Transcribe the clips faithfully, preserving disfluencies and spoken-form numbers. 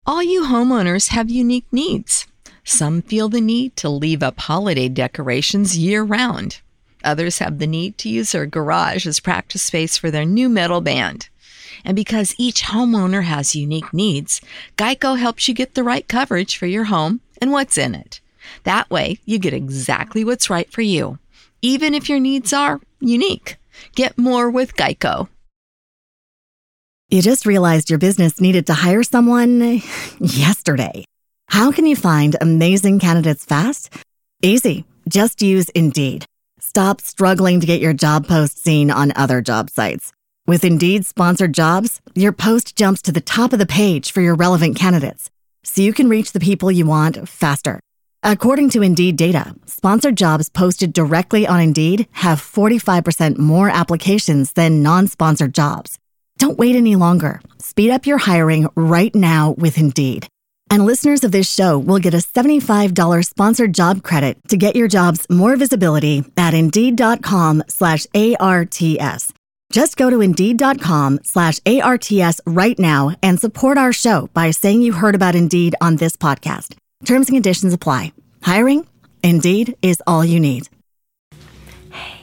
All you homeowners have unique needs. Some feel the need to leave up holiday decorations year-round. Others have the need to use their garage as practice space for their new metal band. And because each homeowner has unique needs, Geico helps you get the right coverage for your home and what's in it. That way, you get exactly what's right for you, even if your needs are unique. Get more with Geico. You just realized your business needed to hire someone yesterday. How can you find amazing candidates fast? Easy. Just use Indeed. Stop struggling to get your job post seen on other job sites. With Indeed sponsored jobs, your post jumps to the top of the page for your relevant candidates, so you can reach the people you want faster. According to Indeed data, sponsored jobs posted directly on Indeed have forty-five percent more applications than non-sponsored jobs. Don't wait any longer. Speed up your hiring right now with Indeed. And listeners of this show will get a seventy-five dollars sponsored job credit to get your jobs more visibility at Indeed.com slash ARTS. Just go to Indeed.com slash ARTS right now and support our show by saying you heard about Indeed on this podcast. Terms and conditions apply. Hiring? Indeed is all you need. Hey,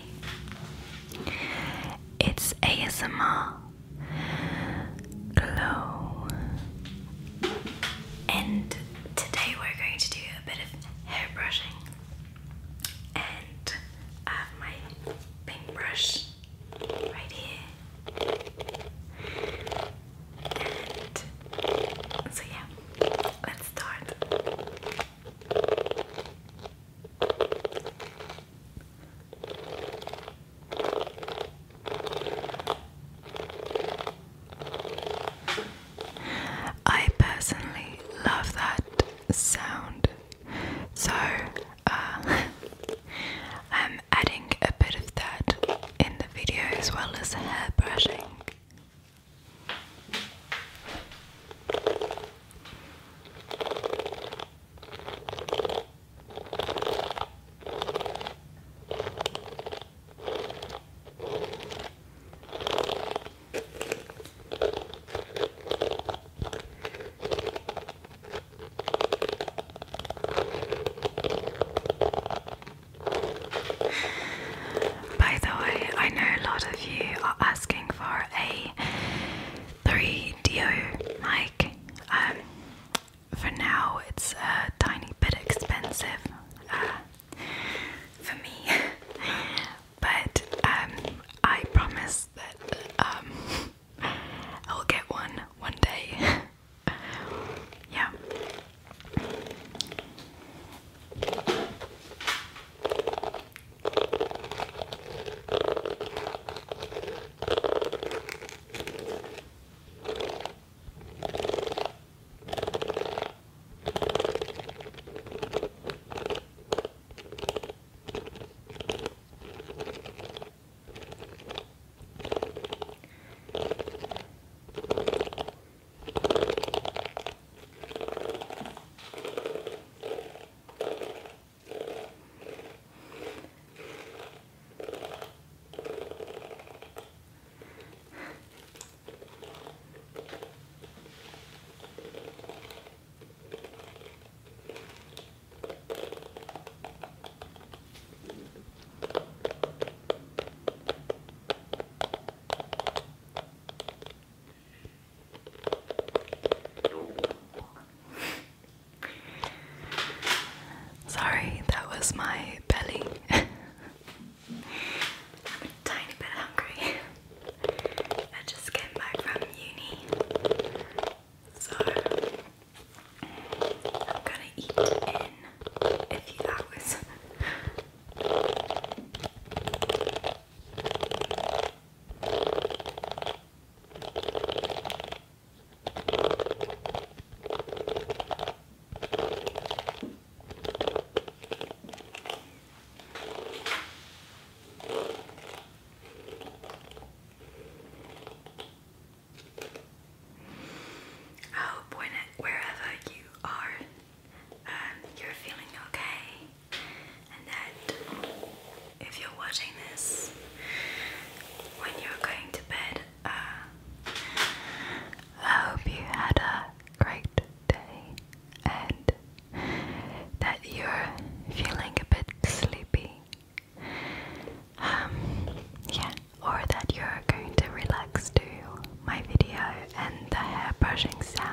it's A S M R. Glow. And today we're going to do a bit of hair brushing. And I have my paintbrush right here. And so yeah, let's start.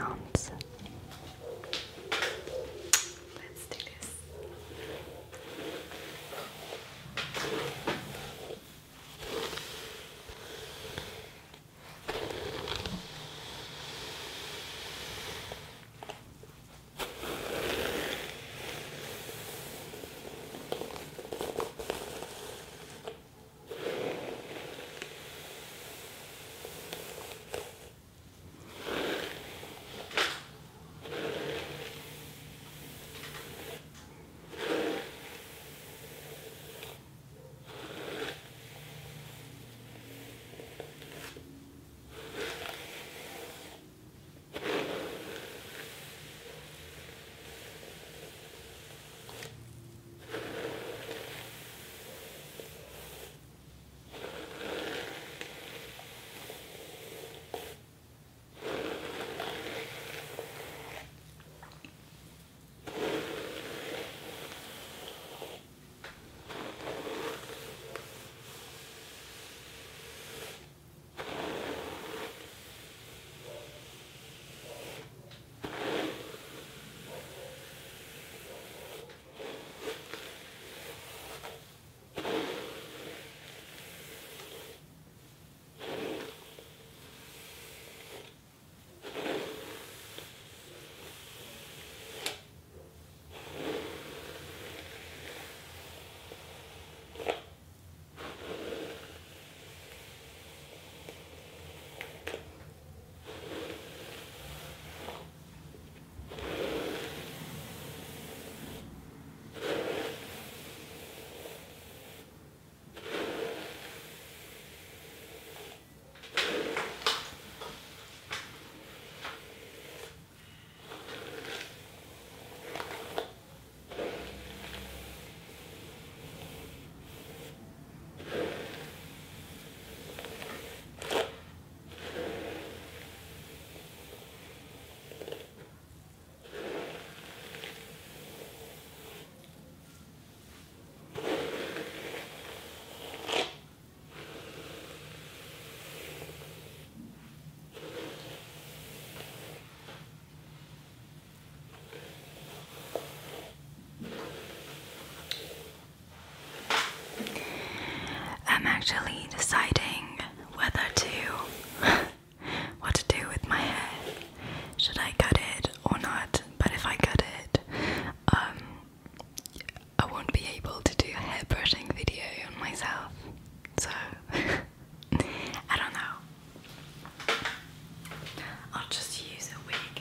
sounds. Let's do this. I'm actually deciding whether to what to do with my hair. Should I cut it or not? But if I cut it, um, I won't be able to do a hair brushing video on myself. So I don't know. I'll just use a wig.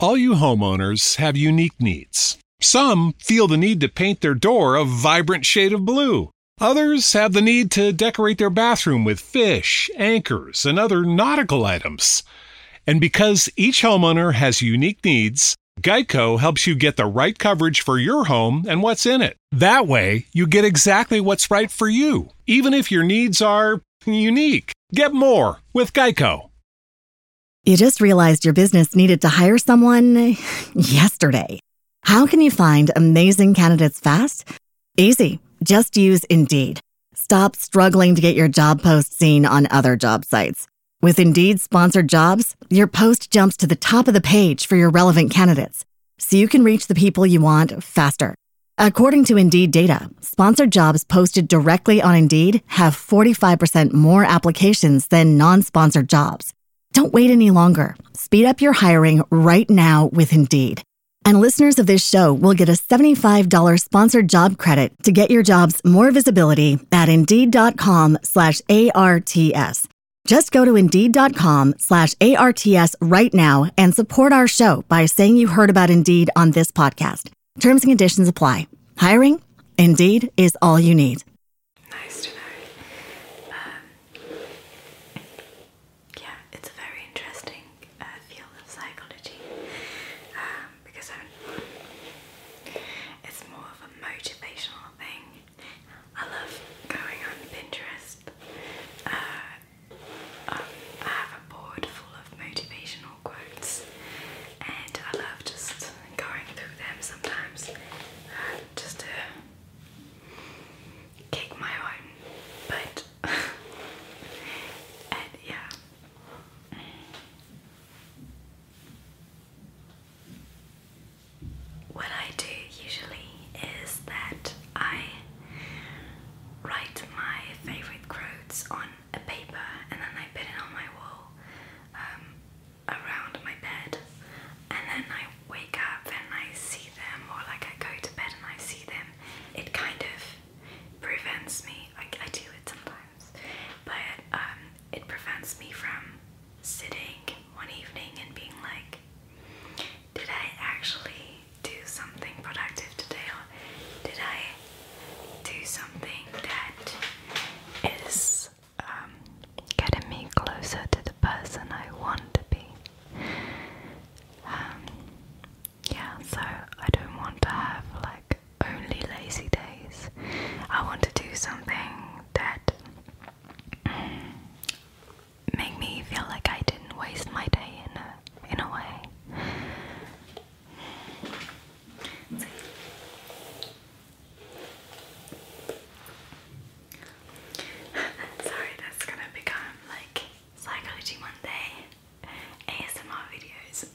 All you homeowners have unique needs. Some feel the need to paint their door a vibrant shade of blue. Others have the need to decorate their bathroom with fish, anchors, and other nautical items. And because each homeowner has unique needs, Geico helps you get the right coverage for your home and what's in it. That way, you get exactly what's right for you, even if your needs are unique. Get more with Geico. You just realized your business needed to hire someone yesterday. How can you find amazing candidates fast? Easy. Just use Indeed. Stop struggling to get your job post seen on other job sites. With Indeed sponsored jobs, your post jumps to the top of the page for your relevant candidates, so you can reach the people you want faster. According to Indeed data, sponsored jobs posted directly on Indeed have forty-five percent more applications than non-sponsored jobs. Don't wait any longer. Speed up your hiring right now with Indeed. And listeners of this show will get a seventy-five dollars sponsored job credit to get your jobs more visibility at Indeed.com slash ARTS. Just go to Indeed.com slash ARTS right now and support our show by saying you heard about Indeed on this podcast. Terms and conditions apply. Hiring? Indeed is all you need. Nice to know. Um, yeah, it's a very interesting uh, field of psychology um, because I'm, it's more of a motivational thing. I love going on Pinterest. Uh, um, I have a board full of motivational quotes, and I love just going through them sometimes, uh, just to kick my own butt. And yeah. What I do usually is that I write my favorite quotes on a paper and then I put it on my wall um, around my bed, and then I wake up and I see them, or like I go to bed and I see them. It kind of prevents me, like I do it sometimes, but um, it prevents me from sitting one evening and being like, did I actually do something productive today, or did I do something that is um, getting me closer to the person I want to be? Um, yeah, so I don't want to have like only lazy days. I want to do something that make me feel like I didn't waste my day in a in a way. Sorry, that's gonna become like Psychology Monday A S M R videos.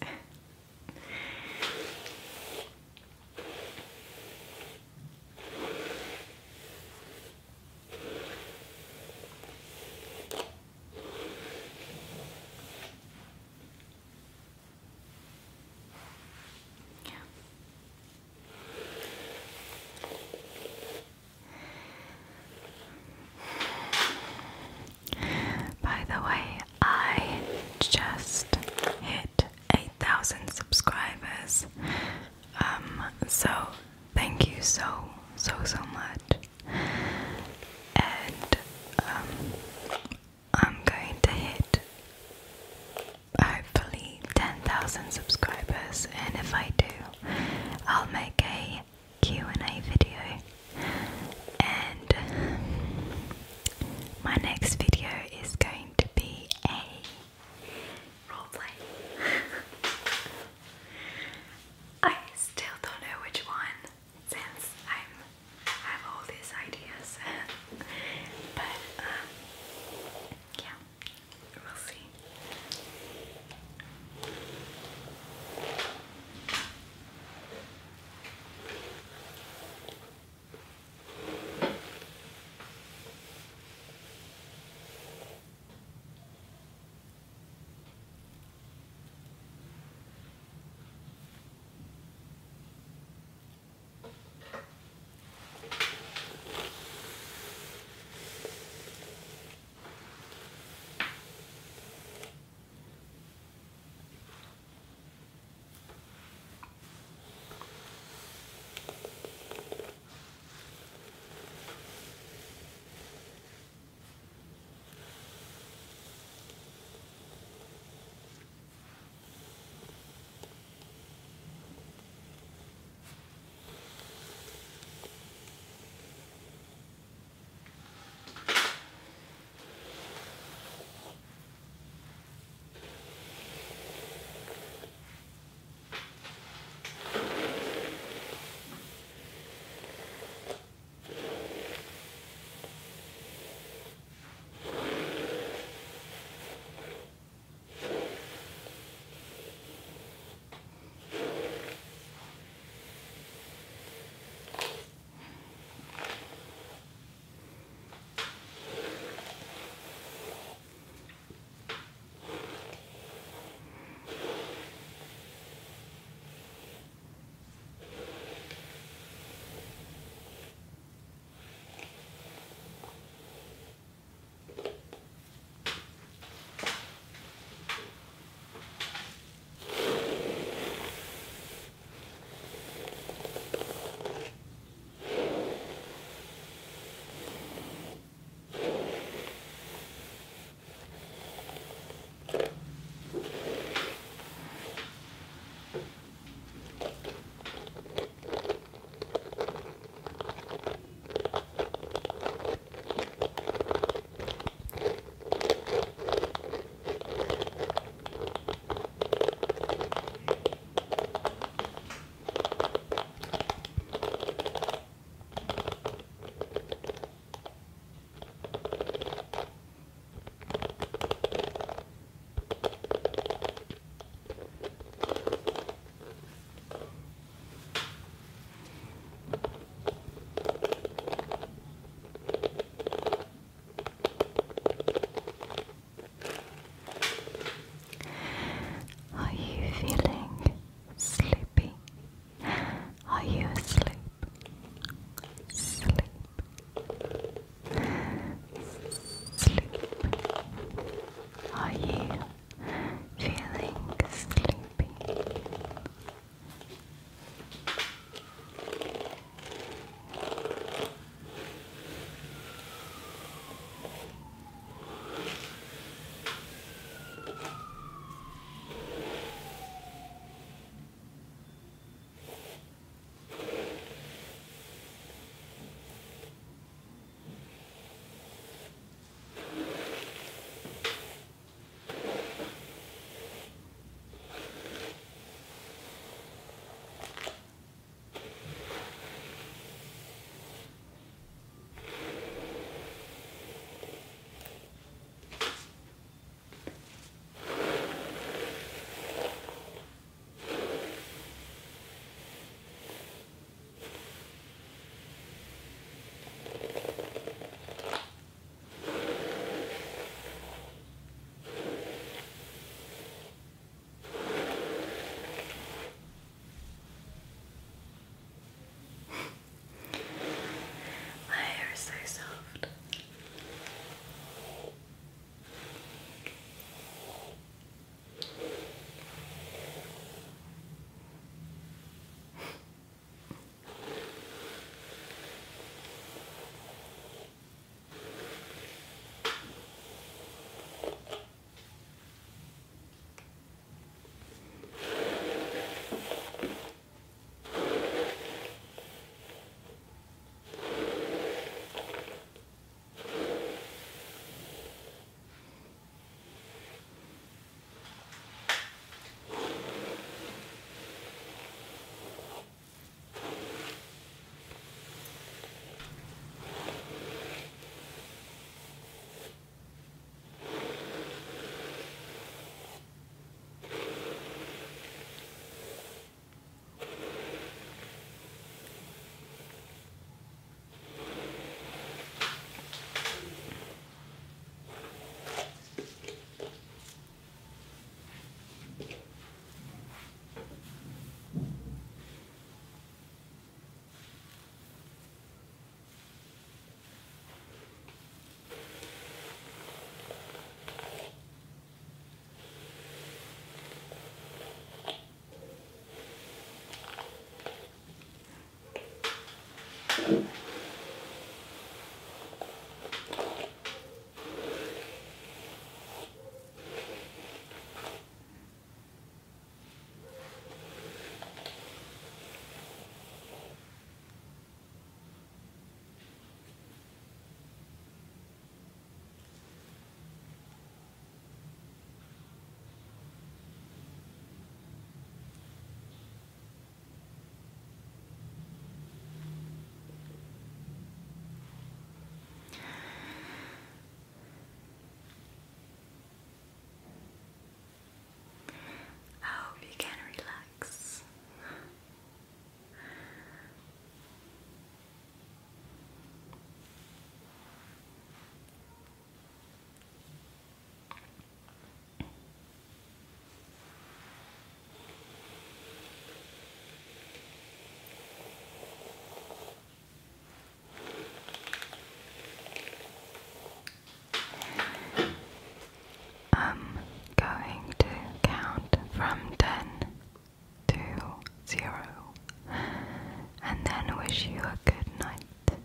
I'm going to count from ten to zero and then wish you a good night.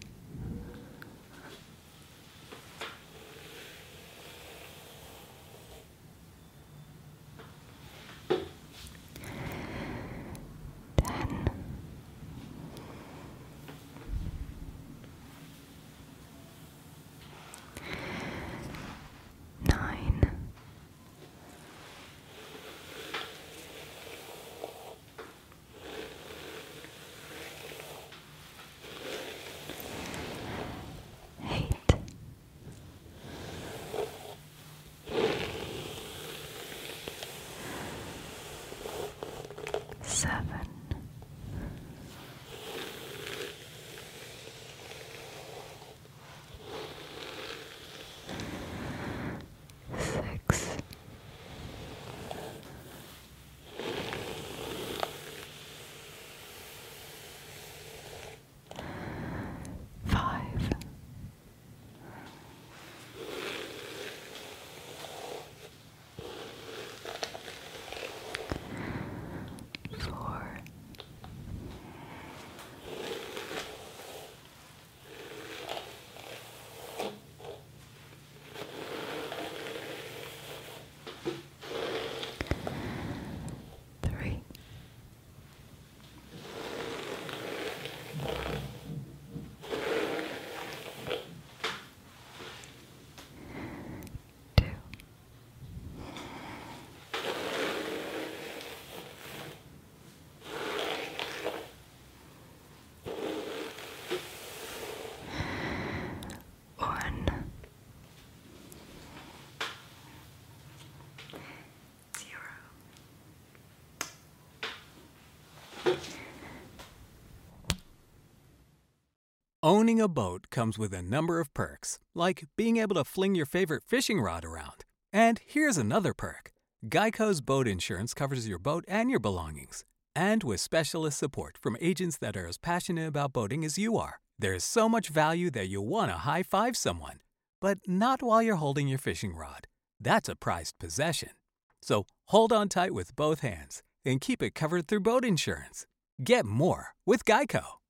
Ten, nine, eight, seven, six, five, four, three, two, one, zero. Owning a boat comes with a number of perks, like being able to fling your favorite fishing rod around. And here's another perk. Geico's boat insurance covers your boat and your belongings. And with specialist support from agents that are as passionate about boating as you are, there's so much value that you'll want to high-five someone. But not while you're holding your fishing rod. That's a prized possession. So hold on tight with both hands and keep it covered through boat insurance. Get more with Geico.